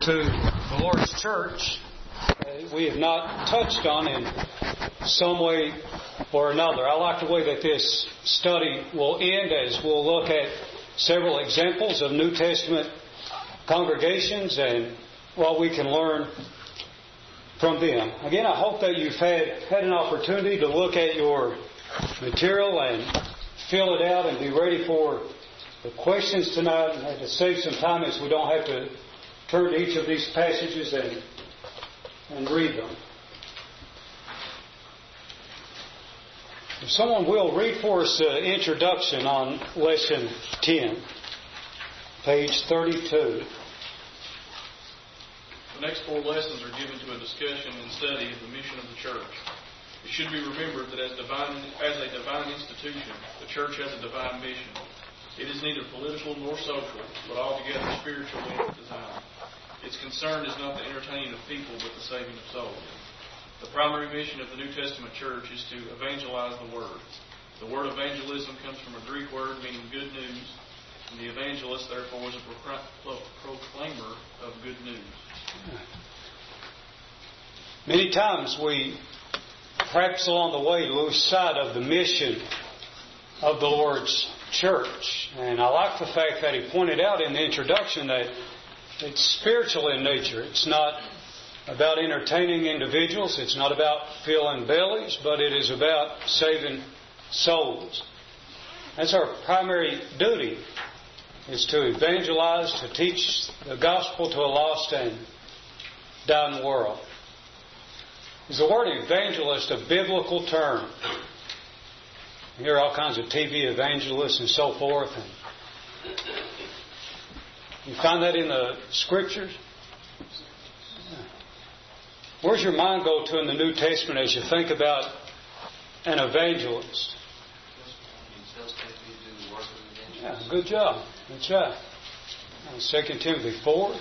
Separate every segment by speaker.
Speaker 1: to the Lord's church we have not touched on in some way or another. I like the way that this study will end as we'll look at several examples of New Testament congregations and what we can learn from them. Again, I hope that you've had an opportunity to look at your material and fill it out and be ready for the questions tonight, and to save some time as we don't have to turn to each of these passages and read them. If someone will read for us the introduction on lesson 10, page 32.
Speaker 2: The next 4 lessons are given to a discussion and study of the mission of the church. It should be remembered that as a divine institution, the church has a divine mission. It is neither political nor social, but altogether spiritual in its design. Its concern is not the entertaining of people, but the saving of souls. The primary mission of the New Testament church is to evangelize the Word. The word evangelism comes from a Greek word meaning good news, and the evangelist, therefore, is a proclaimer of good news.
Speaker 1: Many times we, perhaps along the way, lose sight of the mission of the Lord's church. And I like the fact that he pointed out in the introduction that it's spiritual in nature. It's not about entertaining individuals. It's not about filling bellies, but it is about saving souls. That's our primary duty, is to evangelize, to teach the gospel to a lost and dying world. Is the word evangelist a biblical term? You hear all kinds of TV evangelists and so forth. And you find that in the Scriptures? Where's your mind go to in the New Testament as you think about an evangelist? Yeah, good job. That's right. 2 Timothy 4.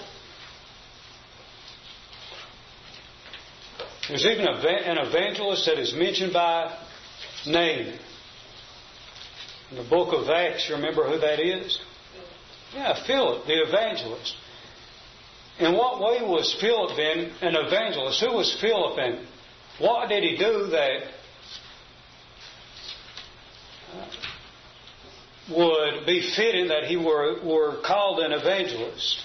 Speaker 1: There's even an evangelist that is mentioned by name. In the book of Acts, you remember who that is? Yeah, Philip, the evangelist. In what way was Philip then an evangelist? Who was Philip, and what did he do that would be fitting that he were called an evangelist?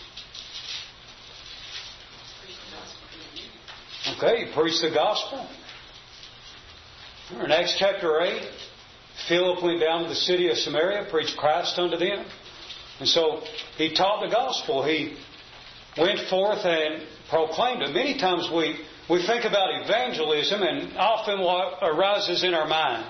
Speaker 1: Okay, he preached the gospel. In Acts chapter 8, Philip went down to the city of Samaria, preached Christ unto them. And so he taught the gospel. He went forth and proclaimed it. Many times we think about evangelism, and often what arises in our mind.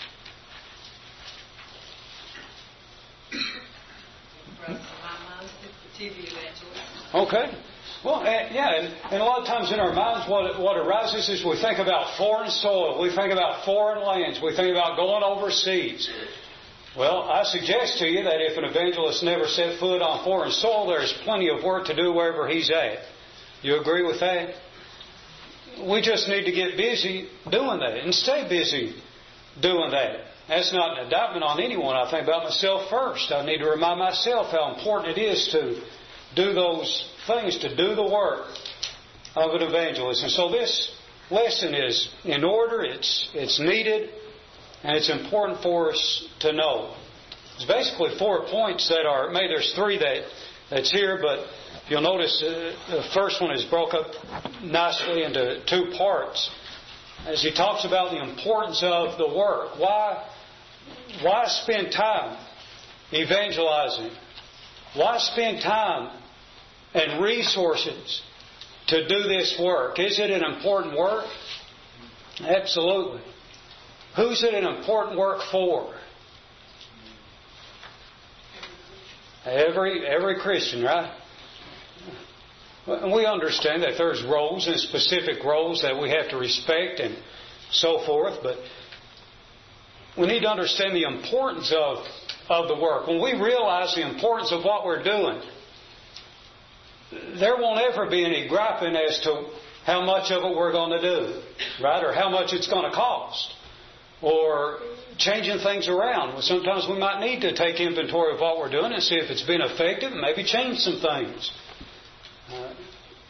Speaker 1: Okay. Well, yeah, and a lot of times in our minds what arises is we think about foreign soil, we think about foreign lands, we think about going overseas. Well, I suggest to you that if an evangelist never set foot on foreign soil, there's plenty of work to do wherever he's at. You agree with that? We just need to get busy doing that and stay busy doing that. That's not an indictment on anyone. I think about myself first. I need to remind myself how important it is to do those things, to do the work of an evangelist. And so this lesson is in order, it's needed, and it's important for us to know. It's basically 4 points that are made. There's 3 that's here, but you'll notice the first one is broke up nicely into 2 parts. As he talks about the importance of the work. Why spend time evangelizing? Why spend time and resources to do this work? Is it an important work? Absolutely. Who's it an important work for? Every Christian, right? And we understand that there's roles and specific roles that we have to respect and so forth, but we need to understand the importance of the work. When we realize the importance of what we're doing, there won't ever be any griping as to how much of it we're going to do, right? Or how much it's going to cost. Or changing things around. Sometimes we might need to take inventory of what we're doing and see if it's been effective and maybe change some things.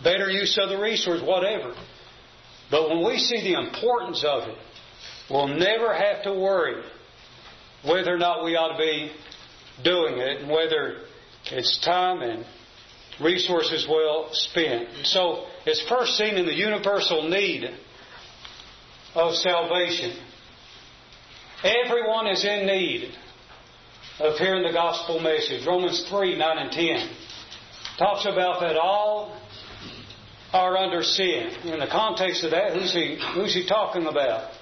Speaker 1: better use of the resource, whatever. But when we see the importance of it, we'll never have to worry whether or not we ought to be doing it and whether it's time and resources well spent. So it's first seen in the universal need of salvation. Everyone is in need of hearing the gospel message. Romans 3, 9 and 10 talks about that all are under sin. In the context of that, who's he talking about?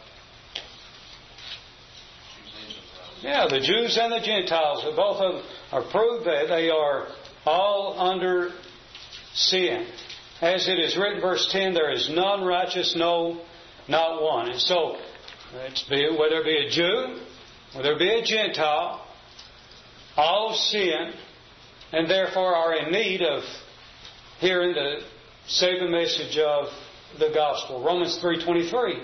Speaker 1: Yeah, the Jews and the Gentiles. Both of them are proved that they are all under sin. As it is written, verse 10, there is none righteous, no, not one. And so, whether it be a Jew, whether it be a Gentile, all sin, and therefore are in need of hearing the saving message of the gospel. Romans 3:23.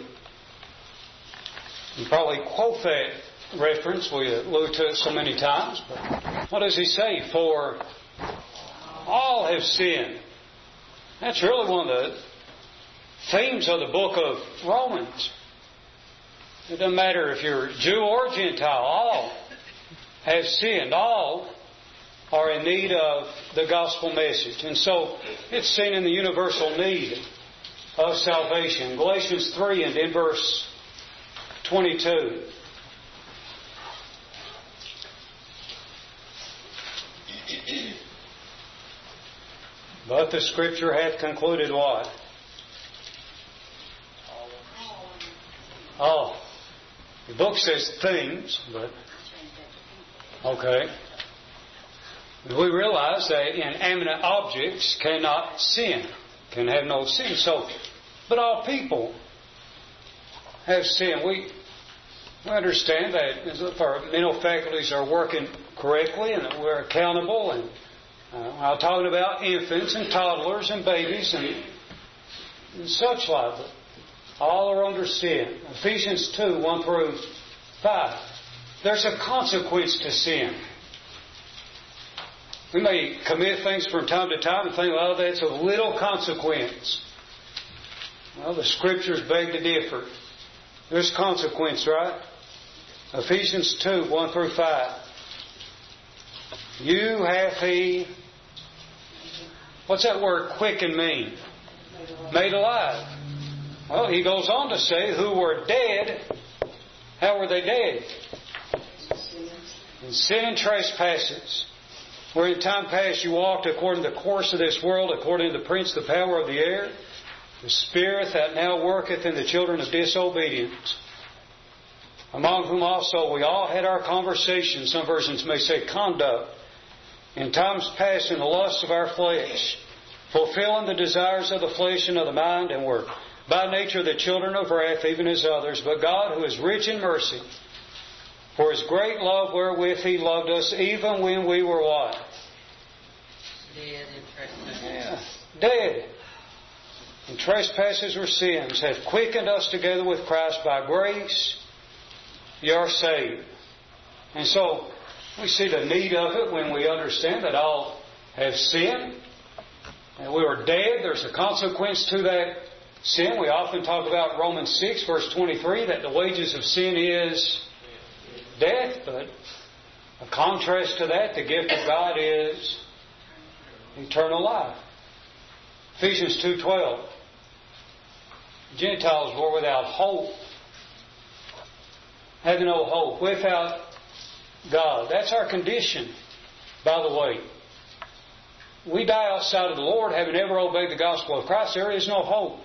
Speaker 1: You probably quote that reference. We allude to it so many times. But what does he say? For all have sinned. That's really one of the themes of the book of Romans. It doesn't matter if you're Jew or Gentile. All have sinned. All are in need of the gospel message. And so it's seen in the universal need of salvation. Galatians 3 and in verse 22. But the Scripture hath concluded what? Oh. The book says things, but... Okay. We realize that inanimate objects cannot sin, can have no sin. So, but all people have sin. We understand that if our mental faculties are working correctly and that we're accountable. And I'm talking about infants and toddlers and babies and such like. But all are under sin. Ephesians 2, 1 through 5. There's a consequence to sin. We may commit things from time to time and think, well, that's of little consequence. Well, the Scriptures beg to differ. There's consequence, right? Ephesians 2, 1 through 5. You hath He... What's that word quicken mean? Made alive. Well, he goes on to say, who were dead. How were they dead? In sin and trespasses. Where in time past you walked according to the course of this world, according to the prince of the power of the air, the spirit that now worketh in the children of disobedience, among whom also we all had our conversation, some versions may say conduct, in times past in the lusts of our flesh, fulfilling the desires of the flesh and of the mind, and were by nature the children of wrath, even as others. But God, who is rich in mercy, for His great love wherewith He loved us, even when we were what?
Speaker 3: Dead in trespasses.
Speaker 1: Yeah, dead in trespasses or sins, hath quickened us together with Christ. By grace ye are saved. And so we see the need of it when we understand that all have sinned and we were dead. There's a consequence to that sin. We often talk about Romans 6 verse 23, that the wages of sin is death, but a contrast to that, the gift of God is eternal life. Ephesians 2:12. Gentiles were without hope, having no hope, without God. That's our condition, by the way. We die outside of the Lord, having never obeyed the gospel of Christ. There is no hope.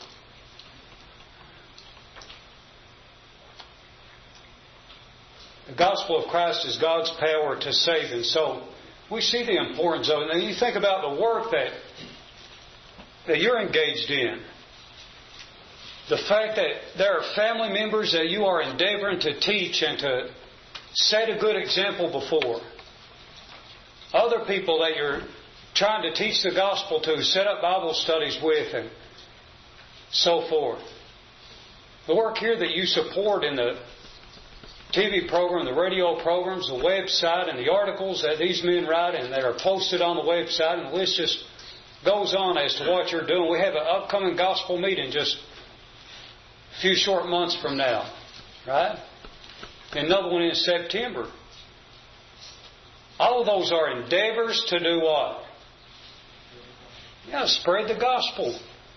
Speaker 1: The gospel of Christ is God's power to save. And so we see the importance of it. And you think about the work that you're engaged in. The fact that there are family members that you are endeavoring to teach and to set a good example before. Other people that you're trying to teach the gospel to, set up Bible studies with, and so forth. The work here that you support in the TV program, the radio programs, the website, and the articles that these men write and that are posted on the website, and the list just goes on as to what you're doing. We have an upcoming gospel meeting just a few short months from now, right? Another one in September. All of those are endeavors to do what? Yeah, spread the gospel.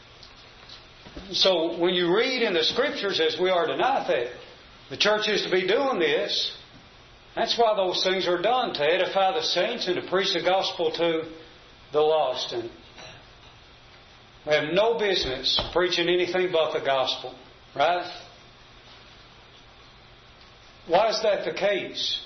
Speaker 1: So when you read in the Scriptures, as we are tonight, that the church is to be doing this, that's why those things are done, to edify the saints and to preach the gospel to the lost. And we have no business preaching anything but the gospel, right? Why is that the case?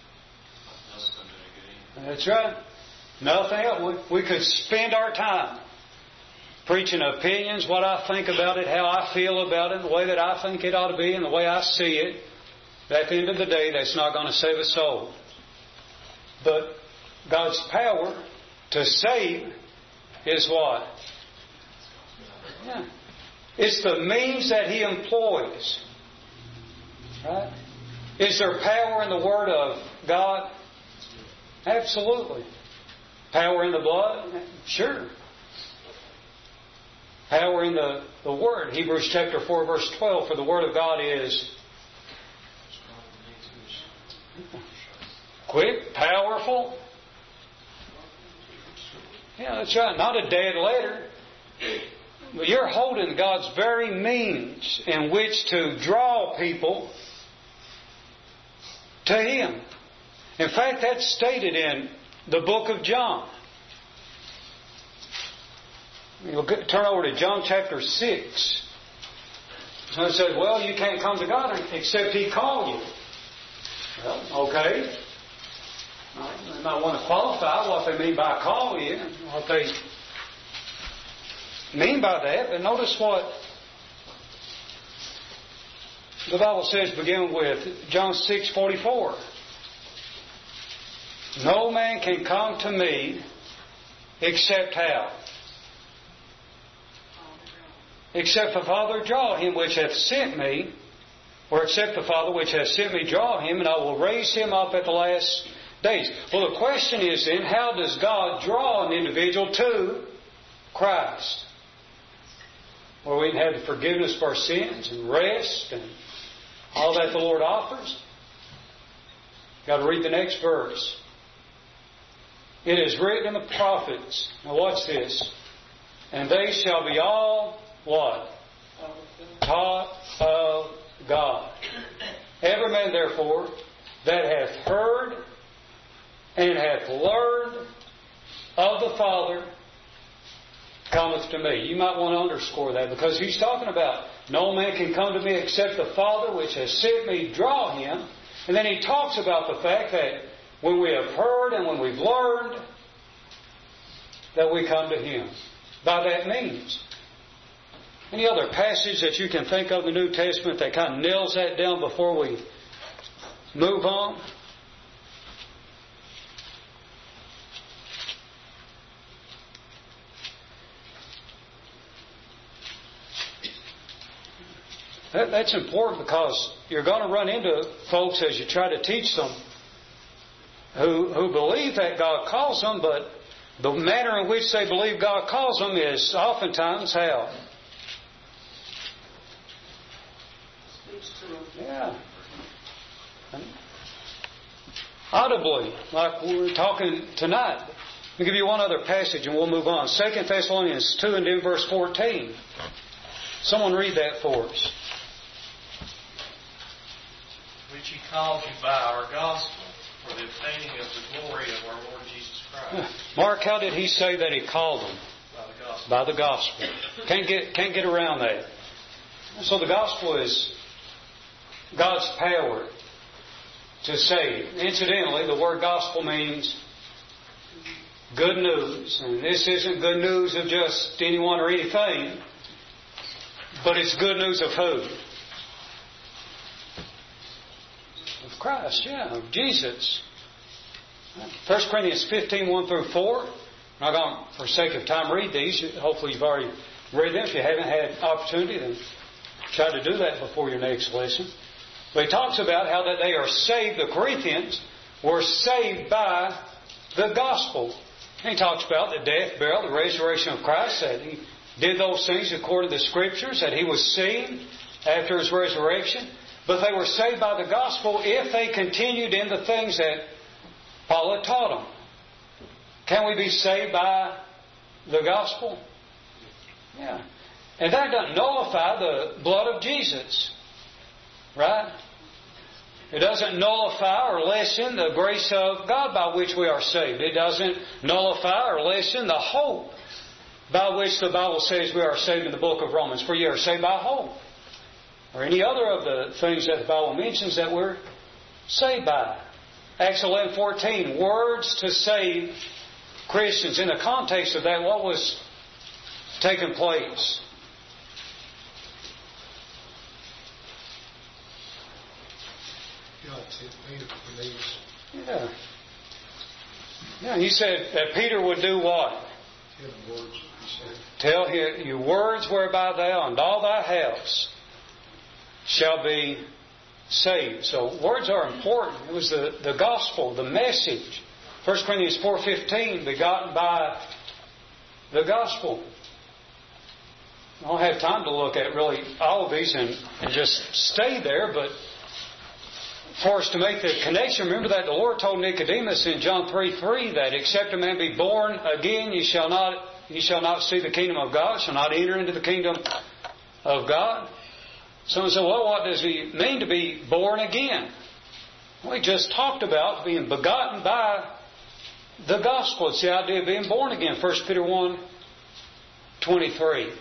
Speaker 1: That's right. Nothing else. We could spend our time preaching opinions, what I think about it, how I feel about it, the way that I think it ought to be, and the way I see it. At the end of the day, that's not going to save a soul. But God's power to save is what? Yeah. It's the means that He employs. Right? Is there power in the Word of God? Absolutely. Power in the blood? Sure. Power in the Word. Hebrews chapter 4 verse 12. For the Word of God is quick, powerful. Yeah, that's right. Not a dead letter. But you're holding God's very means in which to draw people to Him. In fact, that's stated in the book of John. You'll turn over to John chapter 6. Someone says, well, you can't come to God except He call you. Well, okay. They might want to qualify what they mean by call you, what they mean by that. But notice what the Bible says, beginning with John 6:44. No man can come to me except how? Except the Father draw him which hath sent me, or except the Father which hath sent me draw him, and I will raise him up at the last days. Well, the question is then, how does God draw an individual to Christ? Where we can have the forgiveness of our sins and rest and all that the Lord offers. Got to read the next verse. It is written in the prophets. Now watch this. And they shall be all what? Taught of God. Every man therefore that hath heard and hath learned of the Father cometh to me. You might want to underscore that, because He's talking about no man can come to me except the Father which has sent me draw him. And then He talks about the fact that when we have heard and when we've learned, that we come to Him by that means. Any other passage that you can think of in the New Testament that kind of nails that down before we move on? That's important, because you're going to run into folks as you try to teach them who believe that God calls them, but the manner in which they believe God calls them is oftentimes how? Yeah. Audibly, like we're talking tonight. Let me give you one other passage and we'll move on. 2 Thessalonians 2 and then verse 14. Someone read that for us.
Speaker 4: Which He called you by our gospel, for the obtaining of the glory of our Lord Jesus Christ.
Speaker 1: Mark, how did he say that He called them?
Speaker 4: By the gospel.
Speaker 1: By the gospel. Can't get around that. So the gospel is God's power to save. Incidentally, the word gospel means good news. And this isn't good news of just anyone or anything, but it's good news of who? Of Christ, yeah, of Jesus. 1 Corinthians 15, 1 through 4. I'm not going to, for sake of time, read these. Hopefully you've already read them. If you haven't had opportunity, then try to do that before your next lesson. But he talks about how that they are saved. The Corinthians were saved by the gospel. And he talks about the death, burial, the resurrection of Christ, that He did those things according to the Scriptures, that He was seen after His resurrection. But they were saved by the gospel if they continued in the things that Paul had taught them. Can we be saved by the gospel? Yeah. And that doesn't nullify the blood of Jesus. Right? It doesn't nullify or lessen the grace of God by which we are saved. It doesn't nullify or lessen the hope by which the Bible says we are saved in the book of Romans. For ye are saved by hope. Or any other of the things that the Bible mentions that we're saved by. Acts 11:14, words to save Christians. In the context of that, what was taking place? Yeah. Yeah, He said that Peter would do what? Tell you words whereby thou and all thy house shall be saved. So words are important. It was the gospel, the message. 1 Corinthians 4:15, begotten by the gospel. I don't have time to look at really all of these and just stay there, but for us to make the connection, remember that the Lord told Nicodemus in John 3:3 that except a man be born again, ye shall not see the kingdom of God, shall not enter into the kingdom of God. Someone said, well, what does He mean to be born again? Well, He just talked about being begotten by the gospel. It's the idea of being born again. 1 Peter 1:23.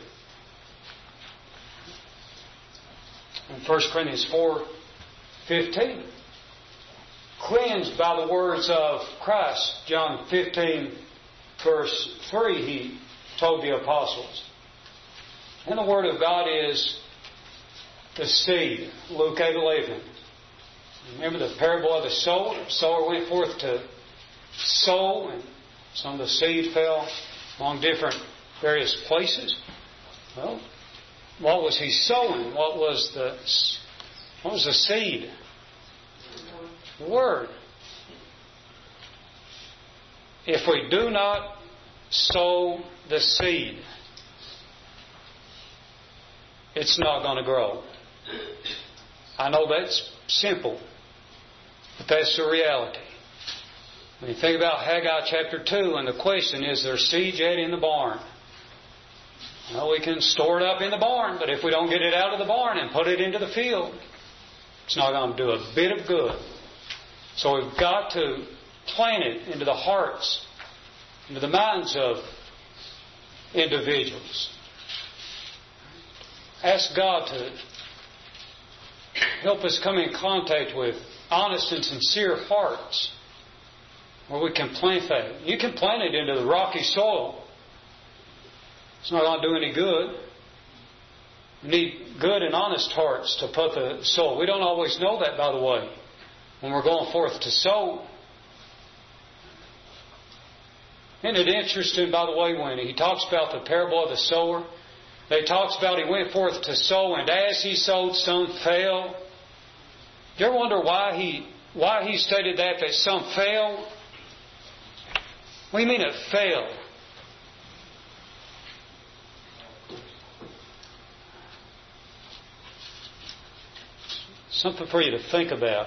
Speaker 1: And 1 Corinthians 4:15. Cleansed by the words of Christ. John 15 verse 3, He told the apostles. And the Word of God is the seed. Luke 8:11. Remember the parable of the sower? The sower went forth to sow, and some of the seed fell among different various places. Well, what was he sowing? What was the seed? The Word. If we do not sow the seed, it's not going to grow. I know that's simple, but that's the reality. When you think about Haggai chapter 2, and the question is, there seed yet in the barn? Well, we can store it up in the barn, but if we don't get it out of the barn and put it into the field, it's not going to do a bit of good. So we've got to plant it into the hearts, into the minds of individuals. Ask God to help us come in contact with honest and sincere hearts where we can plant that. You can plant it into the rocky soil. It's not going to do any good. We need good and honest hearts to put the soil. We don't always know that, by the way, when we're going forth to sow. Isn't it interesting, by the way, when he talks about the parable of the sower? He talks about he went forth to sow, and as he sowed, some fell. Do you ever wonder why he stated that some fell? What do you mean it fell? Something for you to think about.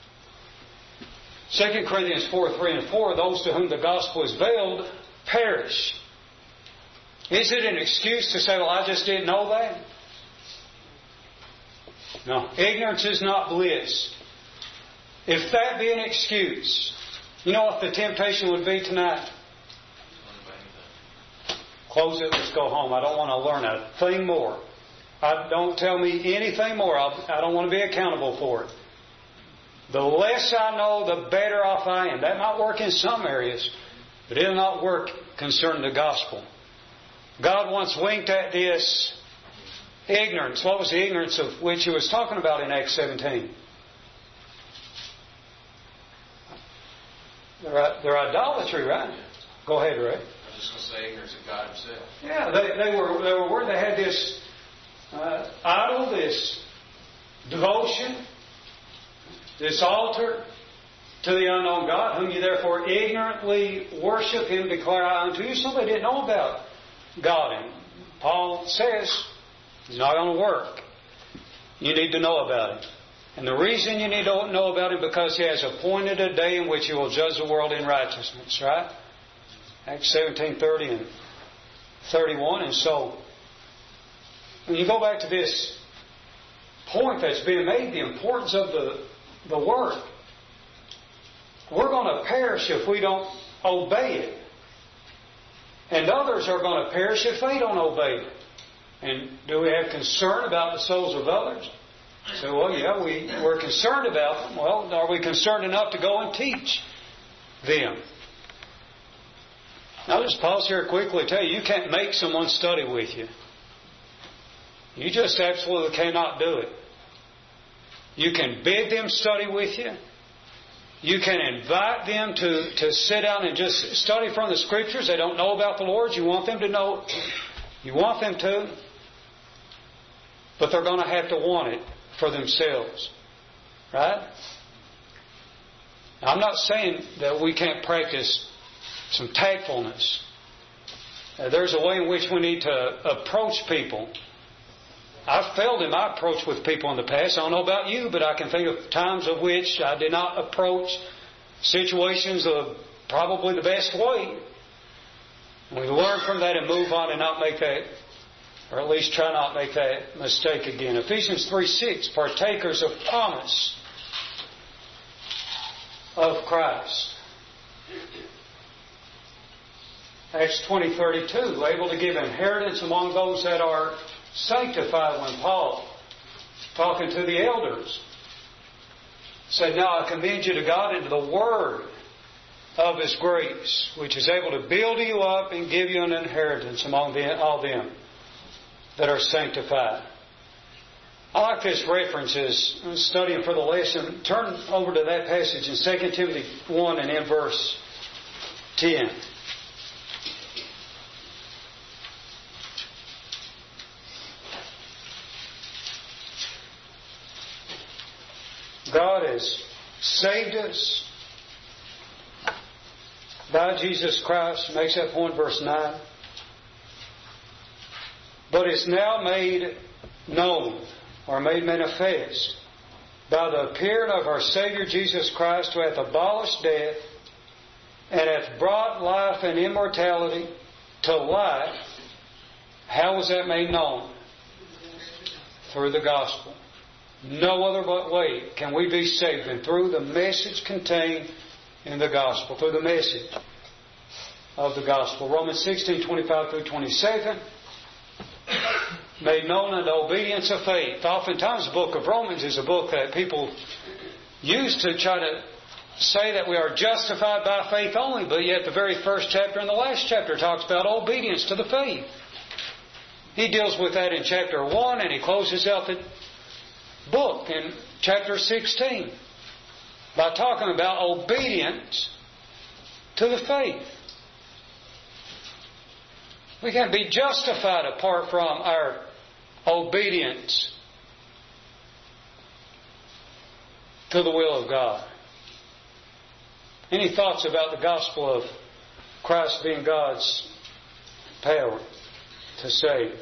Speaker 1: 2 Corinthians 4:3-4, those to whom the gospel is veiled perish. Is it an excuse to say, well, I just didn't know that? No. Ignorance is not bliss. If that be an excuse, you know what the temptation would be tonight? Close it, let's go home. I don't want to learn a thing more. Don't tell me anything more. I don't want to be accountable for it. The less I know, the better off I am. That might work in some areas, but it will not work concerning the gospel. God once winked at this ignorance. What was the ignorance of which He was talking about in Acts 17? Their idolatry, right? Go ahead, Ray.
Speaker 5: I was just going to say ignorance of God Himself.
Speaker 1: Yeah, they were where they had this idol, this devotion, this altar, to the unknown God, whom you therefore ignorantly worship Him, declare I unto you. Somebody didn't know about God. And Paul says He's not going to work. You need to know about Him. And the reason you need to know about Him because He has appointed a day in which He will judge the world in righteousness, right? Acts 17:30 and 31. And so, when you go back to this point that's being made, the importance of the Word, we're going to perish if we don't obey it. And others are going to perish if they don't obey it. And do we have concern about the souls of others? So, well, yeah, we're concerned about them. Well, are we concerned enough to go and teach them? I'll just pause here quickly and tell you, you can't make someone study with you. You just absolutely cannot do it. You can bid them study with you. You can invite them to sit down and just study from the Scriptures. They don't know about the Lord. You want them to know. You want them to. But they're going to have to want it for themselves. Right? Now, I'm not saying that we can't practice some tactfulness. There's a way in which we need to approach people. I've failed in my approach with people in the past. I don't know about you, but I can think of times of which I did not approach situations of probably the best way. We learn from that and move on and not make that, or at least try not make that mistake again. Ephesians 3:6, partakers of promise of Christ. Acts 20:32, able to give inheritance among those that are sanctified. When Paul, talking to the elders, said, now I commend you to God and to the Word of His grace, which is able to build you up and give you an inheritance among all them that are sanctified. I like this reference as studying for the lesson. Turn over to that passage in 2 Timothy 1 and in verse 10. God has saved us by Jesus Christ. Makes that point, verse 9. But it's now made known or made manifest by the appearing of our Savior Jesus Christ, who hath abolished death and hath brought life and immortality to light. How was that made known? Through the gospel. No other way can we be saved than through the message contained in the gospel, through the message of the gospel. Romans 16:25 through 27, made known unto obedience of faith. Oftentimes the book of Romans is a book that people use to try to say that we are justified by faith only, but yet the very first chapter and the last chapter talks about obedience to the faith. He deals with that in chapter 1, and he closes out the book in chapter 16 by talking about obedience to the faith. We can't be justified apart from our obedience to the will of God. Any thoughts about the gospel of Christ being God's power to save?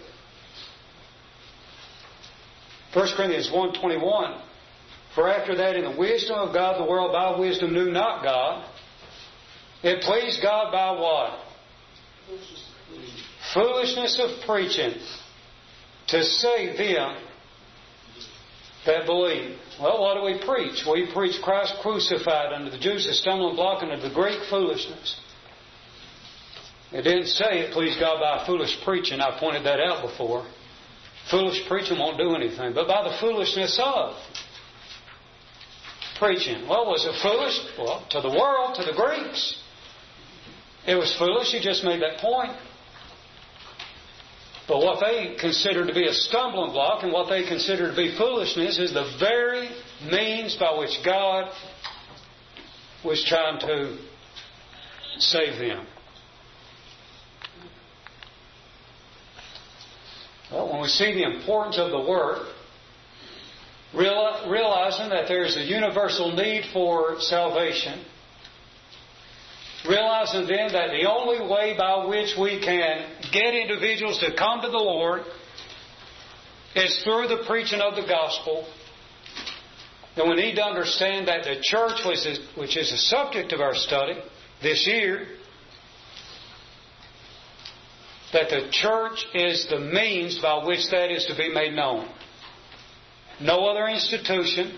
Speaker 1: 1 Corinthians 1:21, for after that in the wisdom of God the world by wisdom knew not God. It pleased God by what? Foolishness of preaching to save them that believe. Well, what do we preach? We preach Christ crucified, unto the Jews a stumbling block, and unto the Greek foolishness. It didn't say it pleased God by foolish preaching. I pointed that out before. Foolish preaching won't do anything, but by the foolishness of preaching. Well, was it foolish? Well, to the world, to the Greeks, it was foolish. He just made that point. But what they considered to be a stumbling block and what they considered to be foolishness is the very means by which God was trying to save them. Well, when we see the importance of the Word, realizing that there's a universal need for salvation. Realizing then that the only way by which we can get individuals to come to the Lord is through the preaching of the gospel. Then we need to understand that the church, which is the subject of our study this year, that the church is the means by which that is to be made known. No other institution,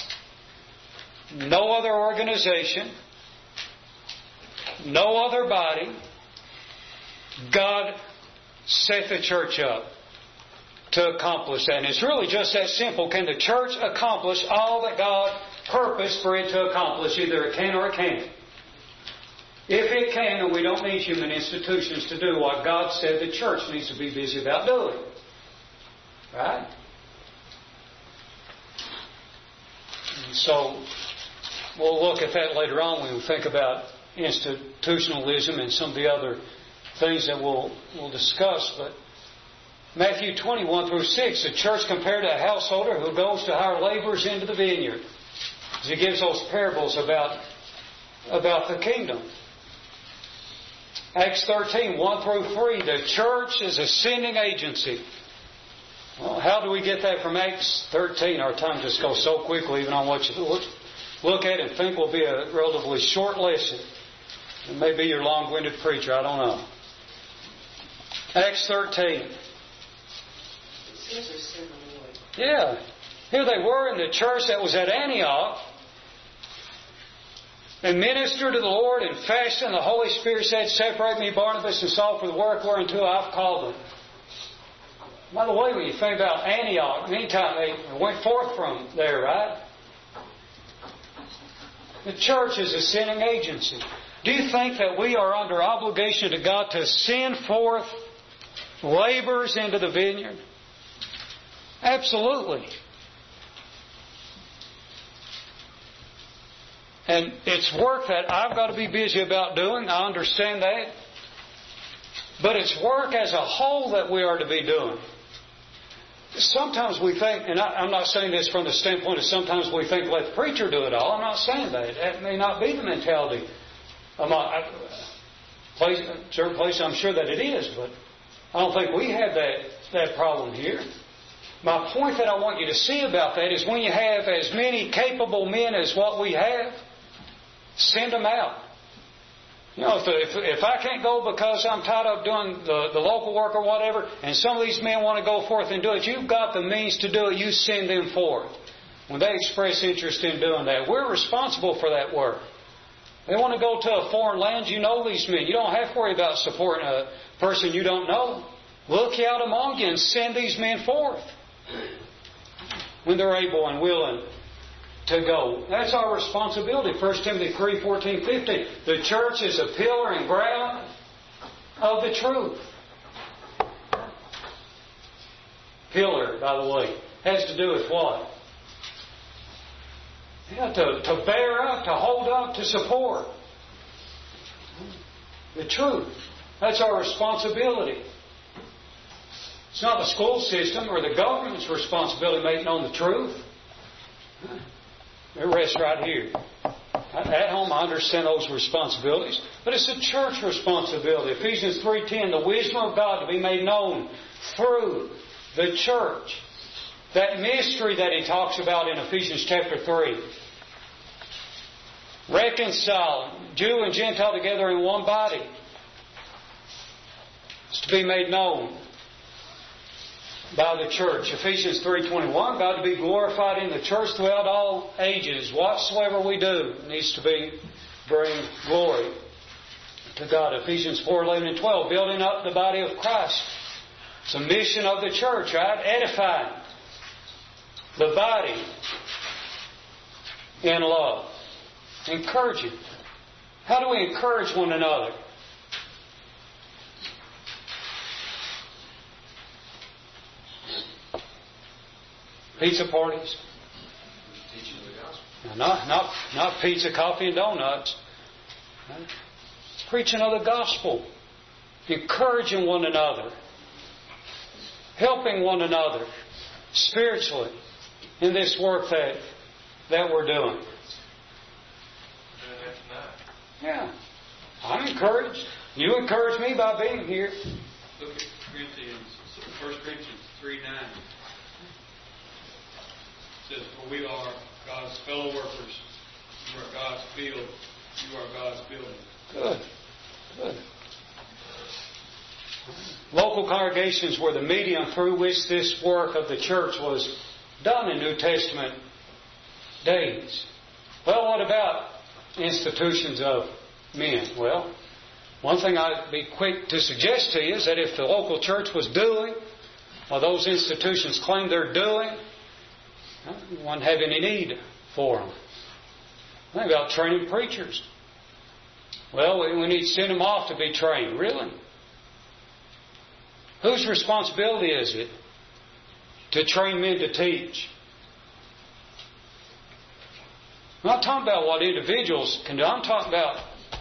Speaker 1: no other organization, no other body. God set the church up to accomplish that. And it's really just that simple. Can the church accomplish all that God purposed for it to accomplish? Either it can or it can't. If it can, then we don't need human institutions to do what God said the church needs to be busy about doing. Right? And so, we'll look at that later on when we think about institutionalism and some of the other things that we'll discuss. But Matthew 21 through 6, the church compared to a householder who goes to hire laborers into the vineyard. As he gives those parables about the kingdom. Acts 13, 1 through 3, the church is a sending agency. Well, how do we get that from Acts 13? Our time just goes so quickly, even on what you look at and think will be a relatively short lesson. It may be your long-winded preacher, I don't know. Acts 13. Yeah. Here they were in the church that was at Antioch. And ministered to the Lord and fasted, and the Holy Spirit said, "Separate me, Barnabas and Saul, for the work whereunto I've called them." By the way, when you think about Antioch, meantime they went forth from there, right? The church is a sending agency. Do you think that we are under obligation to God to send forth laborers into the vineyard? Absolutely. And it's work that I've got to be busy about doing. I understand that. But it's work as a whole that we are to be doing. Sometimes we think, and I'm not saying this from the standpoint of sometimes we think, let the preacher do it all. I'm not saying that. That may not be the mentality. Certain places I'm sure that it is, but I don't think we have that problem here. My point that I want you to see about that is when you have as many capable men as what we have, send them out. You know, if I can't go because I'm tied up doing the local work or whatever, and some of these men want to go forth and do it, you've got the means to do it, you send them forth. When they express interest in doing that, we're responsible for that work. They want to go to a foreign land, you know these men. You don't have to worry about supporting a person you don't know. Look out among you and send these men forth when they're able and willing to go. That's our responsibility. 1 Timothy 3, 14, 15. The church is a pillar and ground of the truth. Pillar, by the way, has to do with what? Yeah, to bear up, to hold up, to support. The truth. That's our responsibility. It's not the school system or the government's responsibility to make known the truth. It rests right here. At home, I understand those responsibilities. But it's a church responsibility. Ephesians 3:10, the wisdom of God to be made known through the church. That mystery that he talks about in Ephesians chapter 3. Reconcile Jew and Gentile together in one body. It's to be made known by the church. Ephesians 3:21, God to be glorified in the church throughout all ages. Whatsoever we do needs to bring glory to God. Ephesians 4:11 and 12, building up the body of Christ. It's a mission of the church, right? Edifying the body in love. Encouraging. How do we encourage one another? Pizza parties.
Speaker 5: Teaching the gospel.
Speaker 1: Not pizza, coffee, and donuts. Preaching of the gospel. Encouraging one another. Helping one another spiritually. in this work that we're doing? Yeah. I'm encouraged. You encourage me by being here.
Speaker 6: Look at 1 Corinthians 3:9. It says, "For we are God's fellow workers. You are God's field. You are God's building."
Speaker 1: Good. Good. Local congregations were the medium through which this work of the church was done in New Testament days. Well, what about institutions of men? Well, one thing I'd be quick to suggest to you is that if the local church was doing what those institutions claim they're doing, you wouldn't have any need for them. Think about training preachers. Well, we need to send them off to be trained. Really? Whose responsibility is it to train men to teach? I'm not talking about what individuals can do. I'm talking about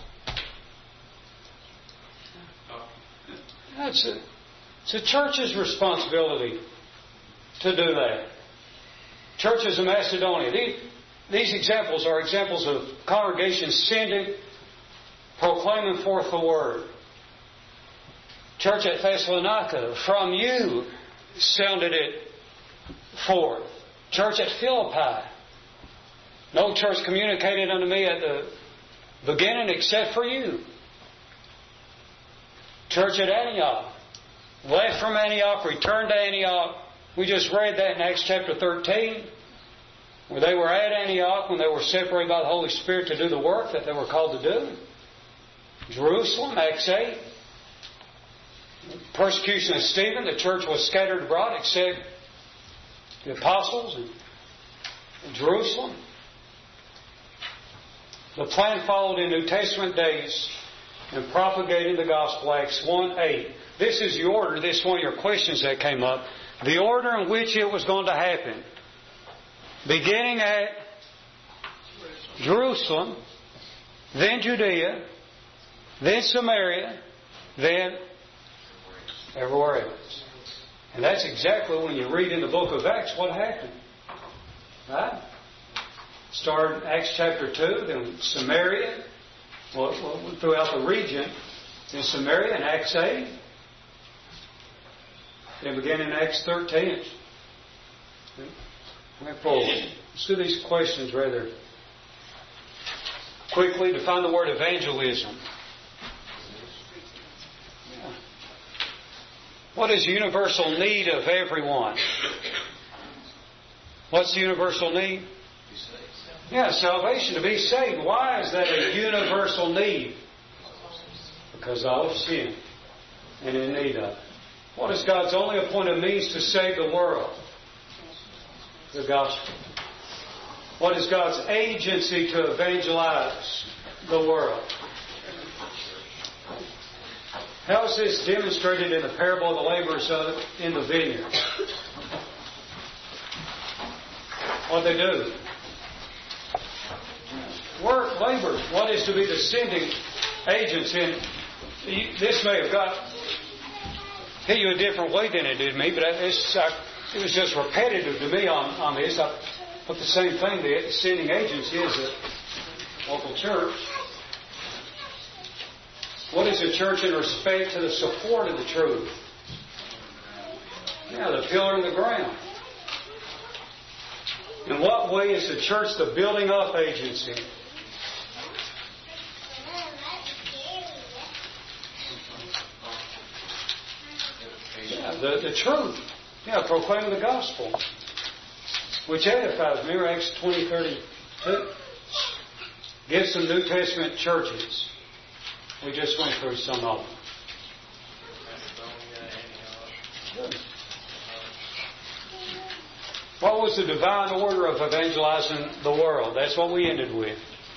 Speaker 1: it's a church's responsibility to do that. Churches of Macedonia. These examples are examples of congregations sending, proclaiming forth the Word. Church at Thessalonica, from you sounded it forth. Church at Philippi. No church communicated unto me at the beginning except for you. Church at Antioch. Left from Antioch, returned to Antioch. We just read that in Acts chapter 13. Where they were at Antioch when they were separated by the Holy Spirit to do the work that they were called to do. Jerusalem, Acts 8. Persecution of Stephen, the church was scattered abroad except the apostles in Jerusalem. The plan followed in New Testament days and propagated the gospel, Acts 1:8. This is the order. This is one of your questions that came up. The order in which it was going to happen. Beginning at Jerusalem, then Judea, then Samaria, then everywhere else. And that's exactly when you read in the book of Acts what happened. Right? Started Acts chapter 2, then Samaria, throughout the region, then Samaria in Acts 8, then begin in Acts 13. Let's do these questions rather quickly. Define the word evangelism. What is the universal need of everyone? What's the universal need? Yeah, salvation, to be saved. Why is that a universal need? Because all have sinned and in need of it. What is God's only appointed means to save the world? The gospel. What is God's agency to evangelize the world? How is this demonstrated in the parable of the laborers in the vineyard? What they do? Work, labor. What is to be the sending agents in? This may have hit you a different way than it did me, but it was just repetitive to me on this. I put the same thing. The sending agency is a local church. What is the church in respect to the support of the truth? Yeah, the pillar and the ground. In what way is the church the building up agency? Yeah, the truth. Yeah, proclaiming the gospel, which edifies me. Acts 20:32 gives some New Testament churches. We just went through some of them. Good. What was the divine order of evangelizing the world? That's what we ended with.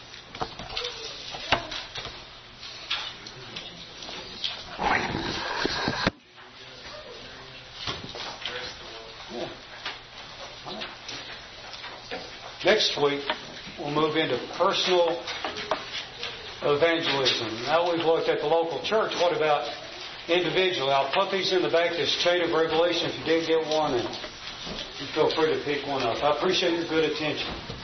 Speaker 1: Next week, we'll move into personal evangelism. Now we've looked at the local church. What about individually? I'll put these in the back of this chain of revelation if you didn't get one. And feel free to pick one up. I appreciate your good attention.